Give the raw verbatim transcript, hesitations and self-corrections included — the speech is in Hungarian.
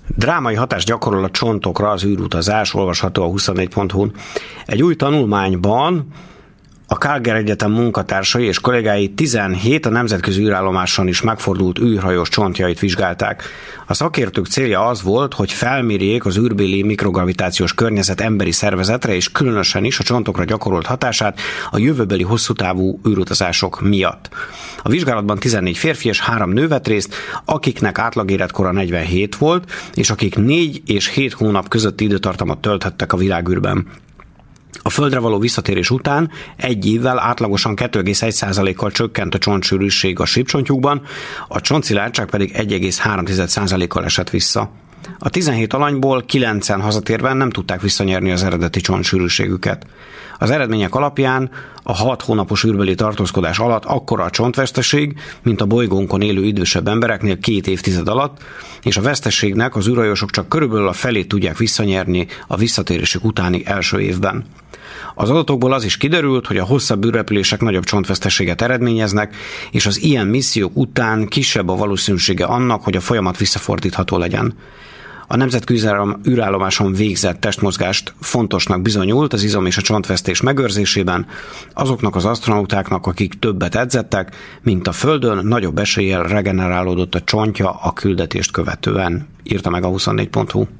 Drámai hatást gyakorol a csontokra az űrutazás, olvasható a huszonnégy pont hu-n. Egy új tanulmányban a Calgary Egyetem munkatársai és kollégái tizenhét a nemzetközi űrállomáson is megfordult űrhajós csontjait vizsgálták. A szakértők célja az volt, hogy felmérjék az űrbéli mikrogravitációs környezet emberi szervezetre és különösen is a csontokra gyakorolt hatását a jövőbeli hosszú távú űrutazások miatt. A vizsgálatban tizennégy férfi és három nő vett részt, akiknek átlagéletkora negyvenhét volt, és akik négy és hét hónap közötti időtartamot tölthettek a világűrben. A Földre való visszatérés után egy évvel átlagosan kettő egész egy százalékkal csökkent a csontsűrűség a sípcsontjukban, a csontszilárdság pedig egy egész három százalékkal esett vissza. A tizenhét alanyból kilencen hazatérve nem tudták visszanyerni az eredeti csontsűrűségüket. Az eredmények alapján a hat hónapos űrbeli tartózkodás alatt akkora a csontveszteség, mint a bolygónkon élő idősebb embereknél két évtized alatt, és a veszteségnek az űrhajósok csak körülbelül a felét tudják visszanyerni a visszatérésük utáni első évben. Az adatokból az is kiderült, hogy a hosszabb űrrepülések nagyobb csontveszteséget eredményeznek, és az ilyen missziók után kisebb a valószínűsége annak, hogy a folyamat visszafordítható legyen. A nemzetközi űrállomáson végzett testmozgást fontosnak bizonyult az izom és a csontvesztés megőrzésében, azoknak az asztronautáknak, akik többet edzettek, mint a Földön, nagyobb eséllyel regenerálódott a csontja a küldetést követően, írta meg a huszonnégy pont hu.